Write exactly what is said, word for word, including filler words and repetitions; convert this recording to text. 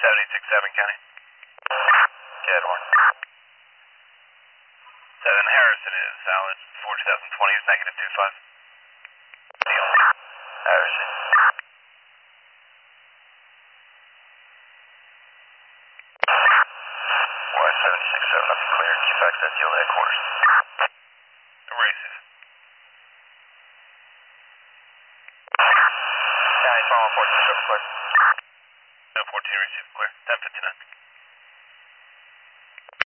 seventy-six seven, County. Jet one. seven Harrison is solid. four two thousand twenty is negative two five. Deal. Harrison. Y seventy-six seven up and clear. Keep access yield headquarters. Erase it. County, phone fourteen, clear. No fourteen, receive clear. ten fifty-nine.